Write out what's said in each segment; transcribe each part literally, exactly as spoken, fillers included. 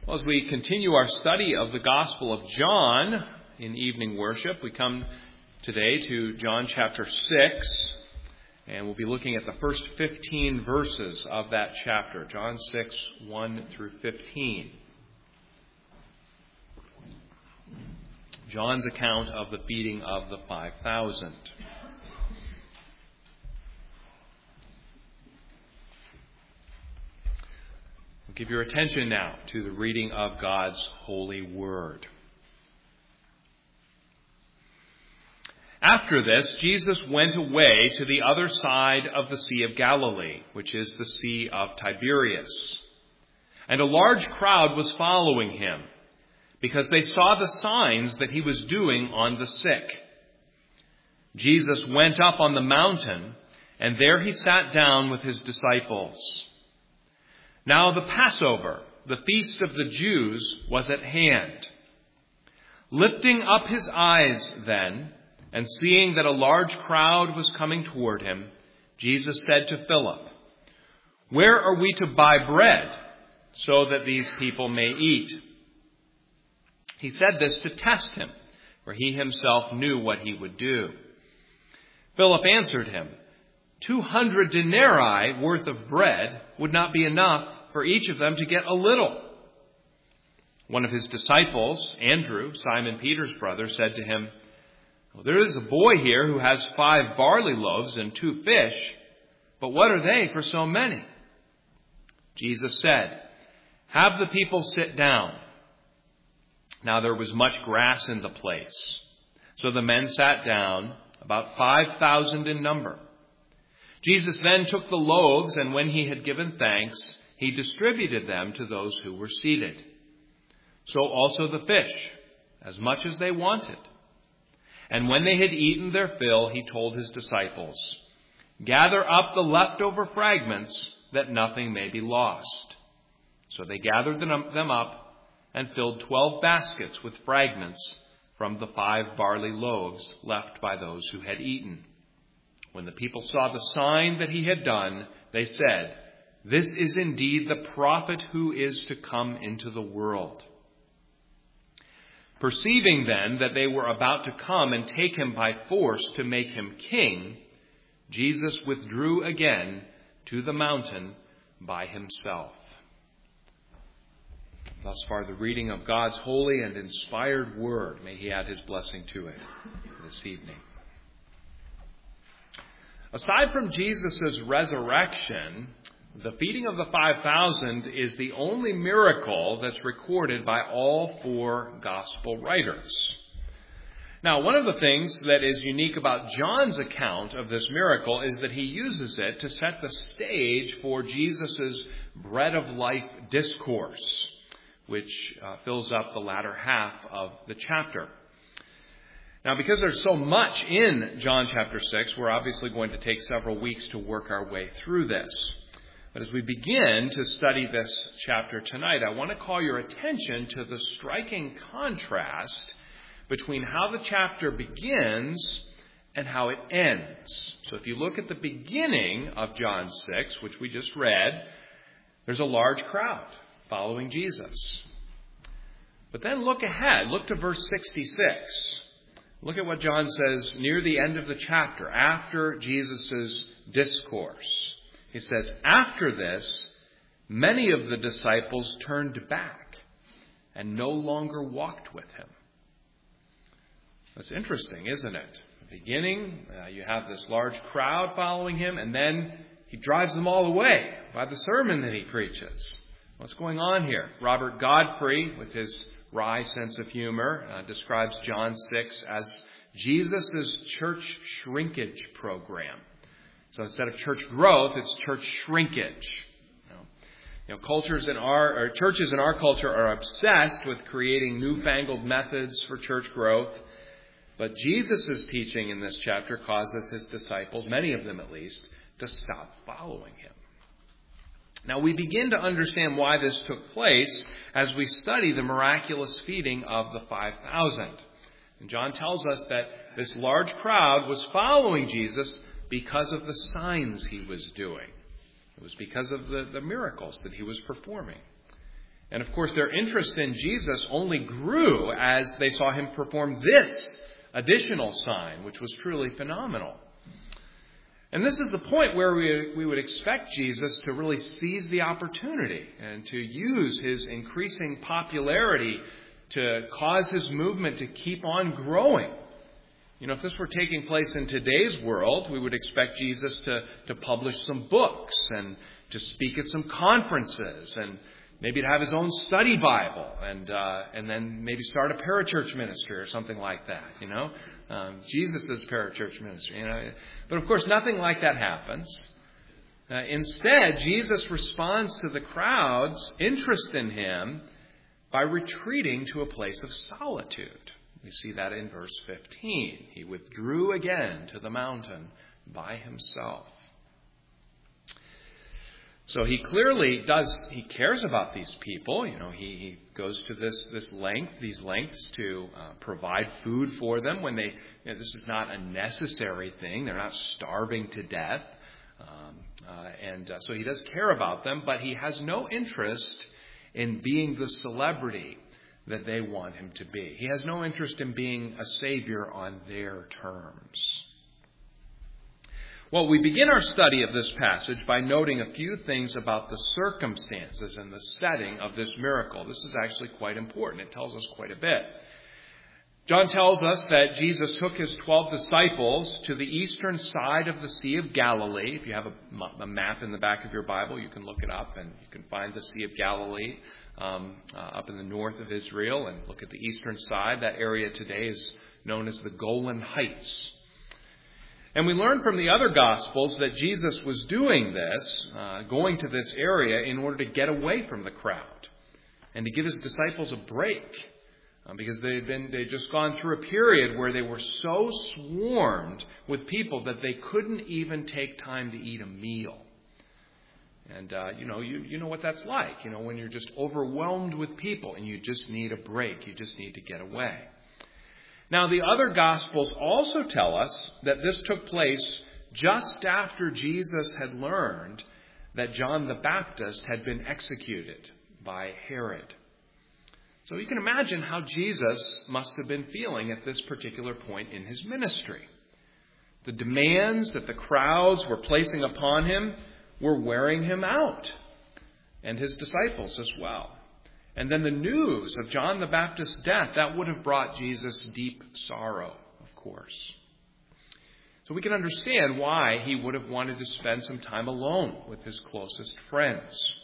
Well, as we continue our study of the Gospel of John in evening worship, we come today to John chapter six, and we'll be looking at the first fifteen verses of that chapter, John six, one through fifteen. John's account of the feeding of the five thousand. Give your attention now to the reading of God's holy word. After this, Jesus went away to the other side of the Sea of Galilee, which is the Sea of Tiberias. And a large crowd was following him, because they saw the signs that he was doing on the sick. Jesus went up on the mountain, and there he sat down with his disciples. Now the Passover, the feast of the Jews, was at hand. Lifting up his eyes then, and seeing that a large crowd was coming toward him, Jesus said to Philip, "Where are we to buy bread so that these people may eat?" He said this to test him, for he himself knew what he would do. Philip answered him, Two hundred denarii worth of bread would not be enough for each of them to get a little." One of his disciples, Andrew, Simon Peter's brother, said to him, well, "There is a boy here who has five barley loaves and two fish, but what are they for so many?" Jesus said, "Have the people sit down." Now there was much grass in the place, so the men sat down, about five thousand in number. Jesus then took the loaves, and when he had given thanks, he distributed them to those who were seated. So also the fish, as much as they wanted. And when they had eaten their fill, he told his disciples, "Gather up the leftover fragments, that nothing may be lost." So they gathered them up and filled twelve baskets with fragments from the five barley loaves left by those who had eaten. When the people saw the sign that he had done, they said, "This is indeed the prophet who is to come into the world." Perceiving then that they were about to come and take him by force to make him king, Jesus withdrew again to the mountain by himself. Thus far, the reading of God's holy and inspired word. May he add his blessing to it this evening. Aside from Jesus' resurrection, the feeding of the five thousand is the only miracle that's recorded by all four gospel writers. Now, one of the things that is unique about John's account of this miracle is that he uses it to set the stage for Jesus' bread of life discourse, which uh, fills up the latter half of the chapter. Now, because there's so much in John chapter six, we're obviously going to take several weeks to work our way through this. But as we begin to study this chapter tonight, I want to call your attention to the striking contrast between how the chapter begins and how it ends. So if you look at the beginning of John six, which we just read, there's a large crowd following Jesus. But then look ahead. Look to verse sixty-six. Look at what John says near the end of the chapter, after Jesus' discourse. He says, "After this, many of the disciples turned back and no longer walked with him." That's interesting, isn't it? At the beginning, uh, you have this large crowd following him, and then he drives them all away by the sermon that he preaches. What's going on here? Robert Godfrey, with his wry sense of humor, uh, describes John six as Jesus' church shrinkage program. So instead of church growth, it's church shrinkage. You know, you know cultures in our or churches in our culture are obsessed with creating newfangled methods for church growth. But Jesus' teaching in this chapter causes his disciples, many of them at least, to stop following him. Now, we begin to understand why this took place as we study the miraculous feeding of the five thousand. And John tells us that this large crowd was following Jesus because of the signs he was doing. It was because of the, the miracles that he was performing. And of course, their interest in Jesus only grew as they saw him perform this additional sign, which was truly phenomenal. And this is the point where we, we would expect Jesus to really seize the opportunity and to use his increasing popularity to cause his movement to keep on growing. You know, if this were taking place in today's world, we would expect Jesus to, to publish some books and to speak at some conferences and maybe to have his own study Bible and uh, and then maybe start a parachurch ministry or something like that, you know. Um, Jesus' parachurch ministry, you know. But of course, nothing like that happens. Uh, instead, Jesus responds to the crowd's interest in him by retreating to a place of solitude. We see that in verse fifteen. He withdrew again to the mountain by himself. So he clearly does, he cares about these people. You know, he, he goes to this, this length, these lengths to uh, provide food for them when they, you know, this is not a necessary thing. They're not starving to death. Um, uh, and uh, so he does care about them, but he has no interest in being the celebrity that they want him to be. He has no interest in being a savior on their terms. Well, we begin our study of this passage by noting a few things about the circumstances and the setting of this miracle. This is actually quite important. It tells us quite a bit. John tells us that Jesus took his twelve disciples to the eastern side of the Sea of Galilee. If you have a, a map in the back of your Bible, you can look it up and you can find the Sea of Galilee um, uh, up in the north of Israel and look at the eastern side. That area today is known as the Golan Heights. And we learn from the other Gospels that Jesus was doing this, uh, going to this area in order to get away from the crowd and to give his disciples a break. Uh, because they'd been, they'd just gone through a period where they were so swarmed with people that they couldn't even take time to eat a meal. And, uh, you know, you, you know what that's like, you know, when you're just overwhelmed with people and you just need a break. You just need to get away. Now, the other Gospels also tell us that this took place just after Jesus had learned that John the Baptist had been executed by Herod. So you can imagine how Jesus must have been feeling at this particular point in his ministry. The demands that the crowds were placing upon him were wearing him out, and his disciples as well. And then the news of John the Baptist's death, that would have brought Jesus deep sorrow, of course. So we can understand why he would have wanted to spend some time alone with his closest friends.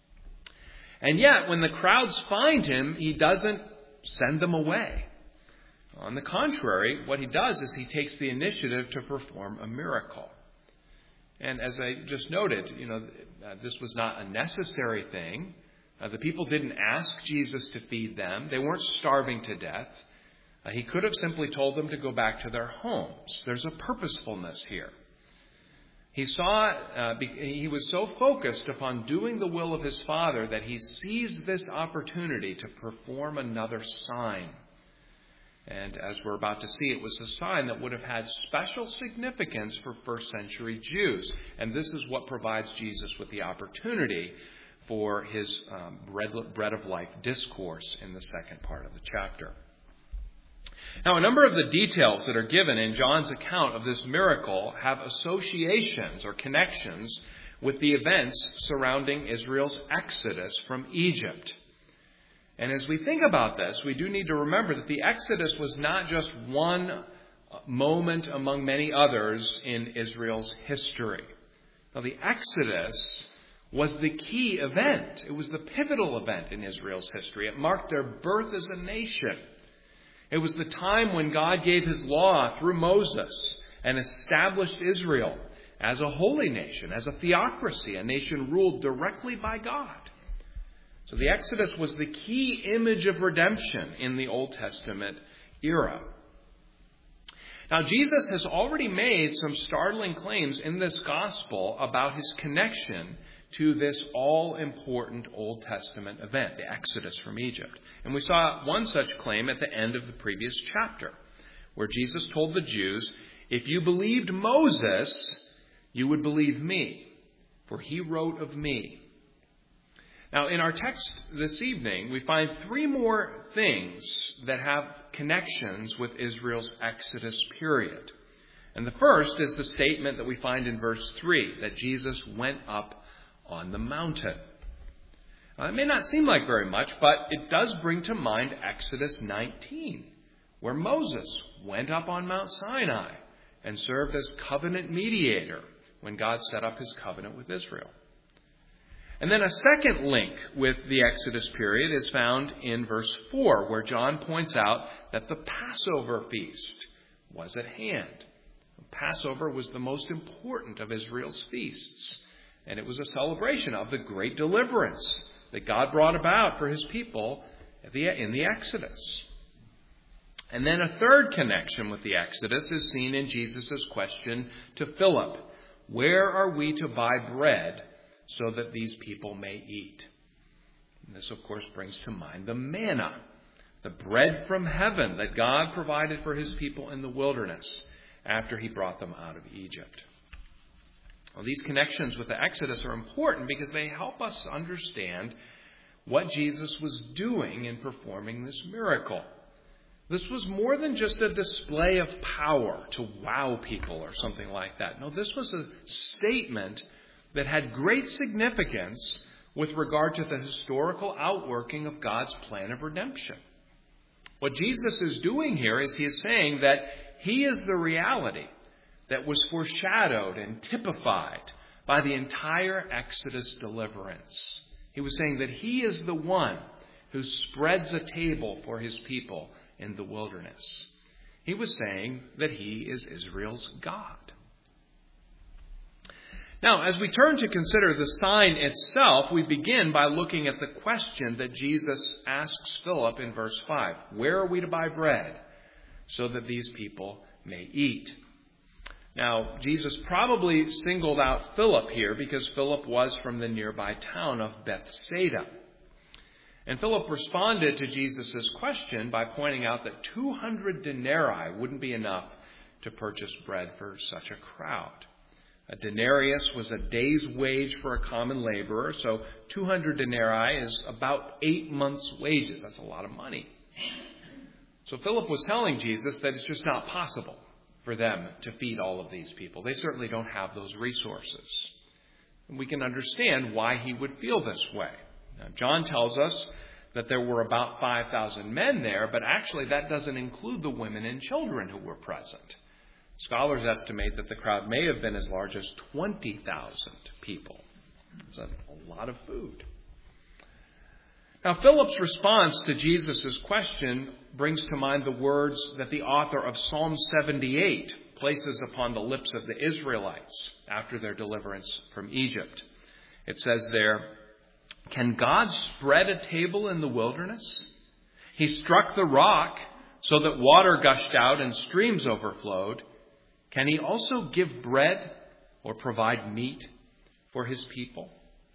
And yet, when the crowds find him, he doesn't send them away. On the contrary, what he does is he takes the initiative to perform a miracle. And as I just noted, you know, this was not a necessary thing. Uh, the people didn't ask Jesus to feed them. They weren't starving to death. Uh, he could have simply told them to go back to their homes. There's a purposefulness here. He saw, uh, he was so focused upon doing the will of his Father that he seized this opportunity to perform another sign. And as we're about to see, it was a sign that would have had special significance for first century Jews. And this is what provides Jesus with the opportunity for his um, bread, bread of life discourse in the second part of the chapter. Now, a number of the details that are given in John's account of this miracle have associations or connections with the events surrounding Israel's exodus from Egypt. And as we think about this, we do need to remember that the exodus was not just one moment among many others in Israel's history. Now, the exodus was the key event. It was the pivotal event in Israel's history. It marked their birth as a nation. It was the time when God gave his law through Moses and established Israel as a holy nation, as a theocracy, a nation ruled directly by God. So the Exodus was the key image of redemption in the Old Testament era. Now, Jesus has already made some startling claims in this gospel about his connection to this all-important Old Testament event, the Exodus from Egypt. And we saw one such claim at the end of the previous chapter, where Jesus told the Jews, if you believed Moses, you would believe me, for he wrote of me. Now, in our text this evening, we find three more things that have connections with Israel's Exodus period. And the first is the statement that we find in verse three, that Jesus went up on the mountain. Now, it may not seem like very much, but it does bring to mind Exodus nineteen, where Moses went up on Mount Sinai and served as covenant mediator when God set up his covenant with Israel. And then a second link with the Exodus period is found in verse four, where John points out that the Passover feast was at hand. Passover was the most important of Israel's feasts, and it was a celebration of the great deliverance that God brought about for his people in the Exodus. And then a third connection with the Exodus is seen in Jesus' question to Philip, "Where are we to buy bread so that these people may eat?" And this, of course, brings to mind the manna, the bread from heaven that God provided for his people in the wilderness after he brought them out of Egypt. Well, these connections with the Exodus are important because they help us understand what Jesus was doing in performing this miracle. This was more than just a display of power to wow people or something like that. No, this was a statement that had great significance with regard to the historical outworking of God's plan of redemption. What Jesus is doing here is he is saying that he is the reality that was foreshadowed and typified by the entire Exodus deliverance. He was saying that he is the one who spreads a table for his people in the wilderness. He was saying that he is Israel's God. Now, as we turn to consider the sign itself, we begin by looking at the question that Jesus asks Philip in verse five. Where are we to buy bread so that these people may eat? Now, Jesus probably singled out Philip here because Philip was from the nearby town of Bethsaida. And Philip responded to Jesus' question by pointing out that two hundred denarii wouldn't be enough to purchase bread for such a crowd. A denarius was a day's wage for a common laborer, so two hundred denarii is about eight months' wages. That's a lot of money. So Philip was telling Jesus that it's just not possible for them to feed all of these people. They certainly don't have those resources. And we can understand why he would feel this way. Now, John tells us that there were about five thousand men there, but actually that doesn't include the women and children who were present. Scholars estimate that the crowd may have been as large as twenty thousand people. It's a, a lot of food. Now, Philip's response to Jesus' question brings to mind the words that the author of Psalm seventy-eight places upon the lips of the Israelites after their deliverance from Egypt. It says there, "Can God spread a table in the wilderness? He struck the rock so that water gushed out and streams overflowed. Can he also give bread or provide meat for his people?"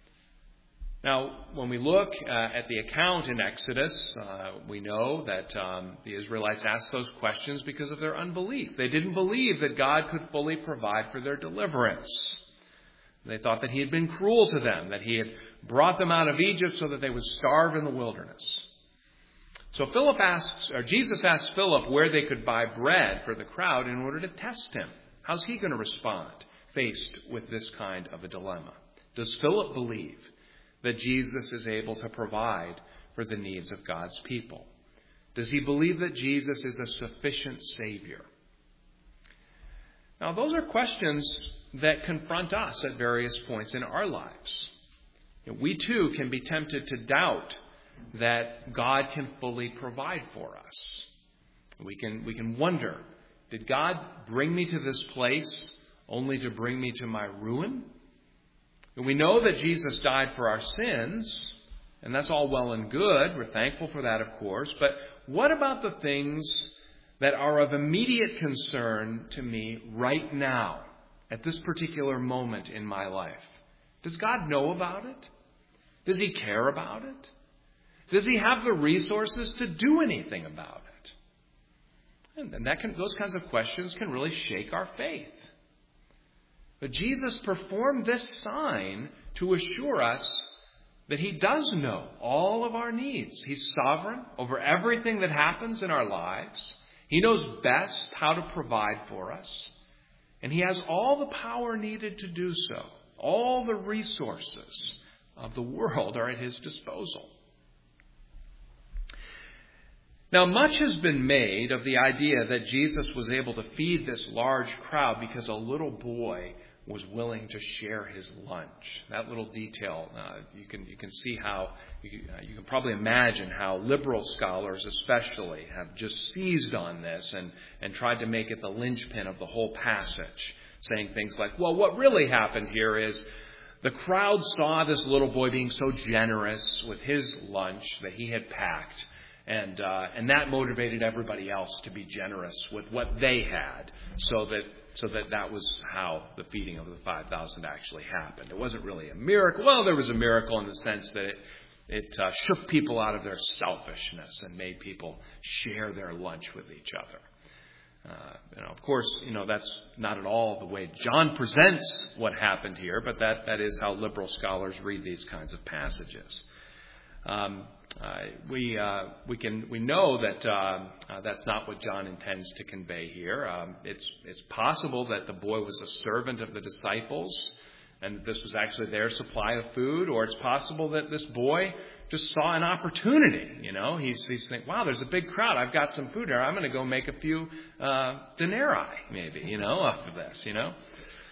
Now, when we look uh, at the account in Exodus, uh, we know that um, the Israelites asked those questions because of their unbelief. They didn't believe that God could fully provide for their deliverance. They thought that he had been cruel to them, that he had brought them out of Egypt so that they would starve in the wilderness. So Philip asks, or Jesus asks Philip where they could buy bread for the crowd in order to test him. How's he going to respond faced with this kind of a dilemma? Does Philip believe that Jesus is able to provide for the needs of God's people? Does he believe that Jesus is a sufficient Savior? Now, those are questions that confront us at various points in our lives. We too can be tempted to doubt that God can fully provide for us. We can, we can wonder, did God bring me to this place only to bring me to my ruin? And we know that Jesus died for our sins, and that's all well and good. We're thankful for that, of course. But what about the things that are of immediate concern to me right now, at this particular moment in my life? Does God know about it? Does he care about it? Does he have the resources to do anything about it? And, and that can, those kinds of questions can really shake our faith. But Jesus performed this sign to assure us that he does know all of our needs. He's sovereign over everything that happens in our lives. He knows best how to provide for us. And he has all the power needed to do so. All the resources of the world are at his disposal. Now, much has been made of the idea that Jesus was able to feed this large crowd because a little boy was willing to share his lunch. That little detail, uh, you can you can see how, you, uh, you can probably imagine how liberal scholars especially have just seized on this and, and tried to make it the linchpin of the whole passage, saying things like, well, what really happened here is the crowd saw this little boy being so generous with his lunch that he had packed, and uh, and that motivated everybody else to be generous with what they had, so that So that that was how the feeding of the five thousand actually happened. It wasn't really a miracle. Well, there was a miracle in the sense that it, it uh, shook people out of their selfishness and made people share their lunch with each other. Uh, you know, of course, you know, that's not at all the way John presents what happened here, but that, that is how liberal scholars read these kinds of passages. Um, Uh, we uh, we can we know that uh, uh, that's not what John intends to convey here. Um, it's it's possible that the boy was a servant of the disciples, and this was actually their supply of food, or it's possible that this boy just saw an opportunity. You know, he's he's thinking, wow, there's a big crowd. I've got some food here. I'm going to go make a few uh, denarii, maybe, you know, off of this, you know.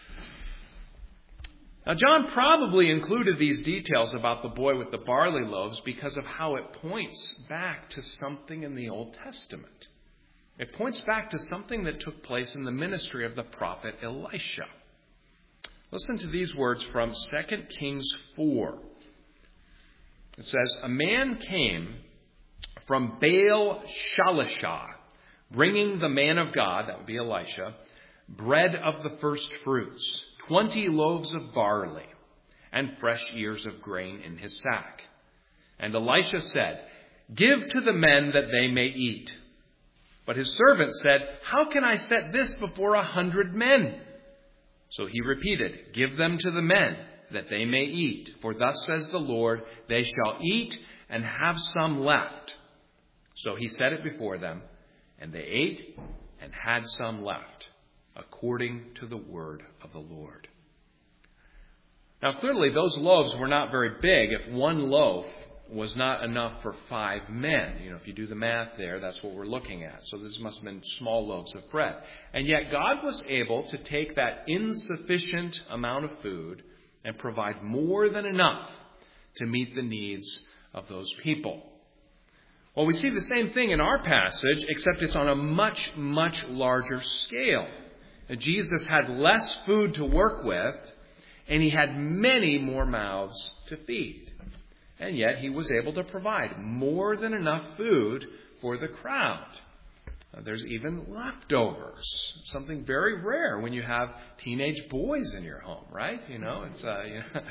Now, John probably included these details about the boy with the barley loaves because of how it points back to something in the Old Testament. It points back to something that took place in the ministry of the prophet Elisha. Listen to these words from Second Kings four. It says, a man came from Baal Shalishah, bringing the man of God, that would be Elisha, bread of the first fruits, twenty loaves of barley, and fresh ears of grain in his sack. And Elisha said, give to the men that they may eat. But his servant said, how can I set this before a hundred men? So he repeated, give them to the men that they may eat. For thus says the Lord, they shall eat and have some left. So he set it before them, and they ate and had some left, according to the word of the Lord. Now, clearly, those loaves were not very big if one loaf was not enough for five men. You know, if you do the math there, that's what we're looking at. So this must have been small loaves of bread. And yet God was able to take that insufficient amount of food and provide more than enough to meet the needs of those people. Well, we see the same thing in our passage, except it's on a much, much larger scale. Jesus had less food to work with, and he had many more mouths to feed. And yet he was able to provide more than enough food for the crowd. Uh, there's even leftovers, something very rare when you have teenage boys in your home, right? You know, it's uh, you know.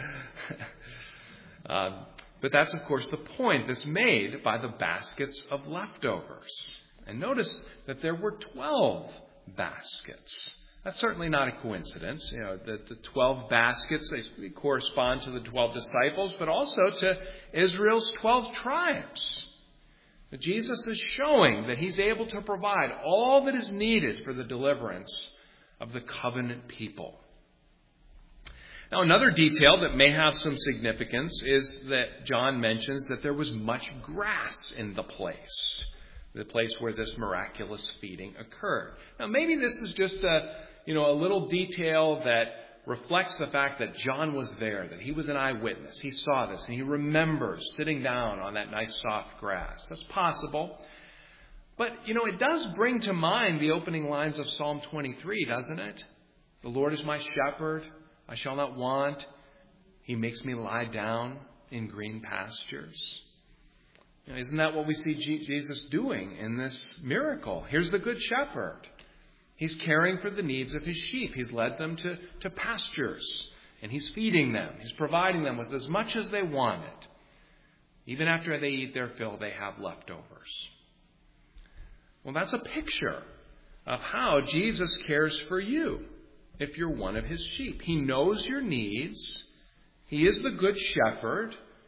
uh, but that's, of course, the point that's made by the baskets of leftovers. And notice that there were twelve baskets. That's certainly not a coincidence. You know, the, the twelve baskets, they correspond to the twelve disciples, but also to Israel's twelve tribes. But Jesus is showing that he's able to provide all that is needed for the deliverance of the covenant people. Now, another detail that may have some significance is that John mentions that there was much grass in the place, the place where this miraculous feeding occurred. Now, maybe this is just a, you know, a little detail that reflects the fact that John was there, that he was an eyewitness. He saw this, and he remembers sitting down on that nice soft grass. That's possible. But, you know, it does bring to mind the opening lines of Psalm twenty-three, doesn't it? The Lord is my shepherd, I shall not want. He makes me lie down in green pastures. You know, isn't that what we see G- Jesus doing in this miracle? Here's the good shepherd. He's caring for the needs of his sheep. He's led them to, to pastures, and he's feeding them. He's providing them with as much as they wanted. Even after they eat their fill, they have leftovers. Well, that's a picture of how Jesus cares for you if you're one of his sheep. He knows your needs. He is the good shepherd.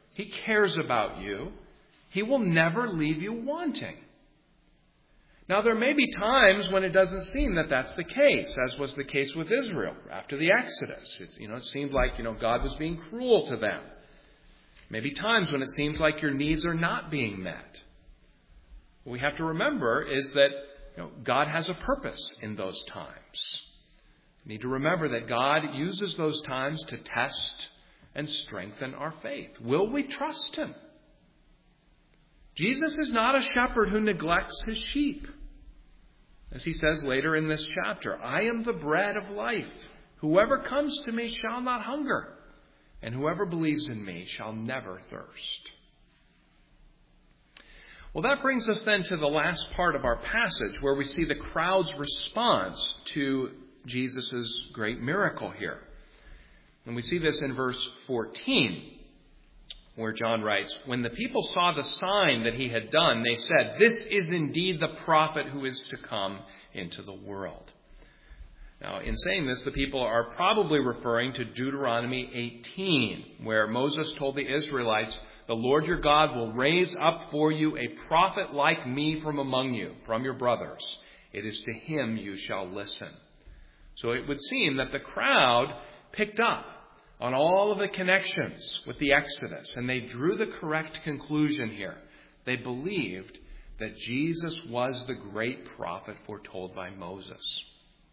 He cares about you. He will never leave you wanting. Now, there may be times when it doesn't seem that that's the case, as was the case with Israel after the Exodus. It, you know, it seemed like, you know, God was being cruel to them. Maybe times when it seems like your needs are not being met. What we have to remember is that, you know, God has a purpose in those times. We need to remember that God uses those times to test and strengthen our faith. Will we trust him? Jesus is not a shepherd who neglects his sheep. As he says later in this chapter, I am the bread of life. Whoever comes to me shall not hunger, and whoever believes in me shall never thirst. Well, that brings us then to the last part of our passage, where we see the crowd's response to Jesus' great miracle here. And we see this in verse fourteen, where John writes, when the people saw the sign that he had done, they said, this is indeed the prophet who is to come into the world. Now, in saying this, the people are probably referring to Deuteronomy eighteen, where Moses told the Israelites, the Lord your God will raise up for you a prophet like me from among you, from your brothers. It is to him you shall listen. So it would seem that the crowd picked up on all of the connections with the Exodus, and they drew the correct conclusion here. They believed that Jesus was the great prophet foretold by Moses.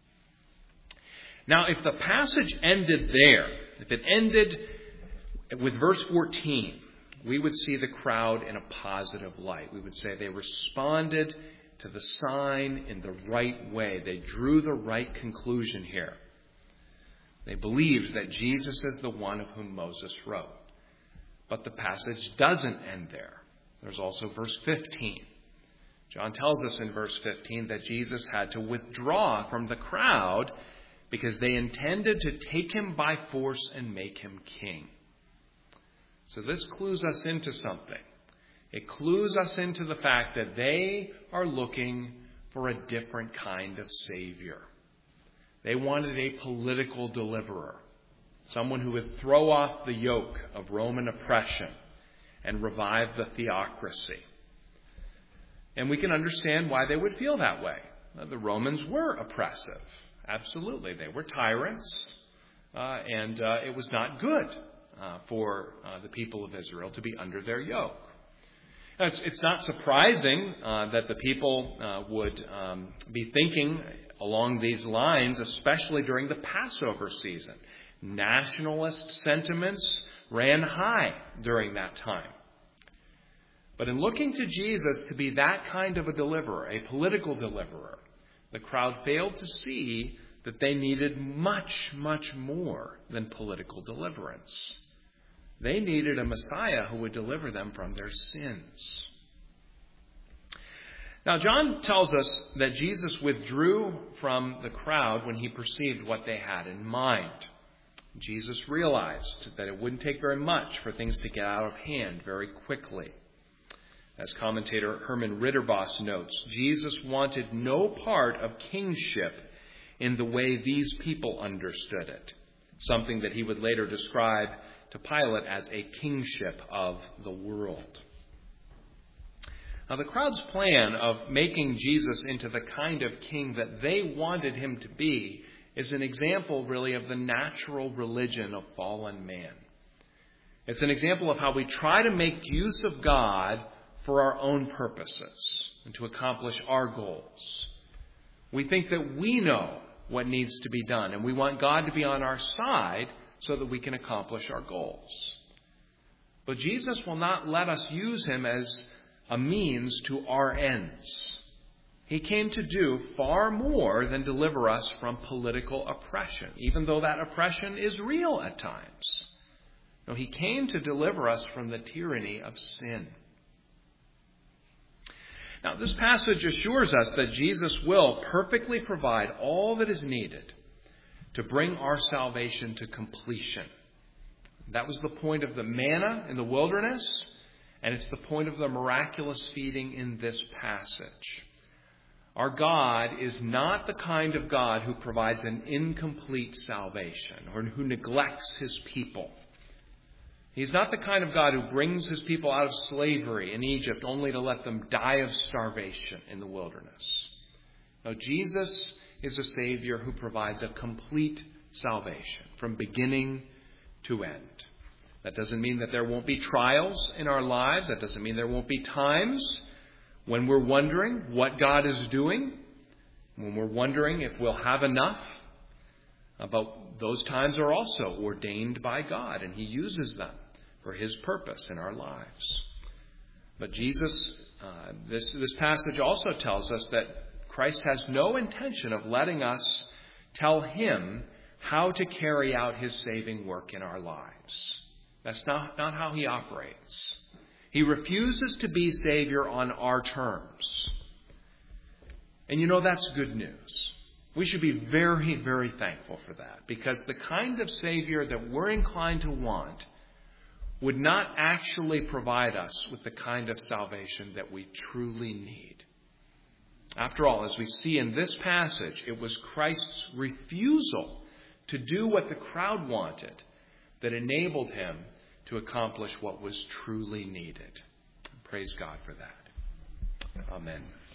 Now, if the passage ended there, if it ended with verse fourteen, we would see the crowd in a positive light. We would say they responded to the sign in the right way. They drew the right conclusion here. They believed that Jesus is the one of whom Moses wrote. But the passage doesn't end there. There's also verse fifteen. John tells us in verse fifteen that Jesus had to withdraw from the crowd because they intended to take him by force and make him king. So this clues us into something. It clues us into the fact that they are looking for a different kind of Savior. They wanted a political deliverer, someone who would throw off the yoke of Roman oppression and revive the theocracy. And we can understand why they would feel that way. The Romans were oppressive. Absolutely. They were tyrants, uh, and uh, it was not good uh, for uh, the people of Israel to be under their yoke. Now, it's, it's not surprising uh, that the people uh, would um, be thinking along these lines, especially during the Passover season. Nationalist sentiments ran high during that time. But in looking to Jesus to be that kind of a deliverer, a political deliverer, the crowd failed to see that they needed much, much more than political deliverance. They needed a Messiah who would deliver them from their sins. Now, John tells us that Jesus withdrew from the crowd when he perceived what they had in mind. Jesus realized that it wouldn't take very much for things to get out of hand very quickly. As commentator Herman Ritterboss notes, Jesus wanted no part of kingship in the way these people understood it, something that he would later describe to Pilate as a kingship of the world. Now, the crowd's plan of making Jesus into the kind of king that they wanted him to be is an example, really, of the natural religion of fallen man. It's an example of how we try to make use of God for our own purposes and to accomplish our goals. We think that we know what needs to be done, and we want God to be on our side so that we can accomplish our goals. But Jesus will not let us use him as a means to our ends. He came to do far more than deliver us from political oppression, even though that oppression is real at times. No, he came to deliver us from the tyranny of sin. Now, this passage assures us that Jesus will perfectly provide all that is needed to bring our salvation to completion. That was the point of the manna in the wilderness, and it's the point of the miraculous feeding in this passage. Our God is not the kind of God who provides an incomplete salvation or who neglects his people. He's not the kind of God who brings his people out of slavery in Egypt only to let them die of starvation in the wilderness. No, Jesus is a Savior who provides a complete salvation from beginning to end. That doesn't mean that there won't be trials in our lives. That doesn't mean there won't be times when we're wondering what God is doing, when we're wondering if we'll have enough. But those times are also ordained by God, and he uses them for his purpose in our lives. But Jesus, uh, this, this passage also tells us that Christ has no intention of letting us tell him how to carry out his saving work in our lives. That's not, not how he operates. He refuses to be Savior on our terms. And you know, that's good news. We should be very, very thankful for that, because the kind of Savior that we're inclined to want would not actually provide us with the kind of salvation that we truly need. After all, as we see in this passage, it was Christ's refusal to do what the crowd wanted that enabled him to accomplish what was truly needed. Praise God for that. Amen.